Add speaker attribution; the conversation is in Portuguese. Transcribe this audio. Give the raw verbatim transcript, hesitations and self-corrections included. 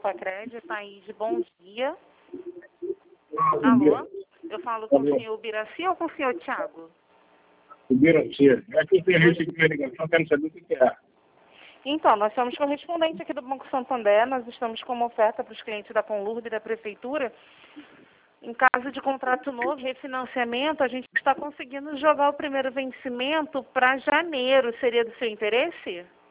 Speaker 1: Copacred, Thaís, bom dia.
Speaker 2: Ah,
Speaker 1: Alô? Eu falo com o senhor Biraci ou com o senhor Thiago?
Speaker 2: Biraci. É que eu tenho recebido a ligação, quero saber o que que é.
Speaker 1: Então, nós somos correspondentes aqui do Banco Santander, nós estamos com uma oferta para os clientes da Conlurb e da Prefeitura. Em caso de contrato novo, refinanciamento, a gente está conseguindo jogar o primeiro vencimento para janeiro. Seria do seu interesse?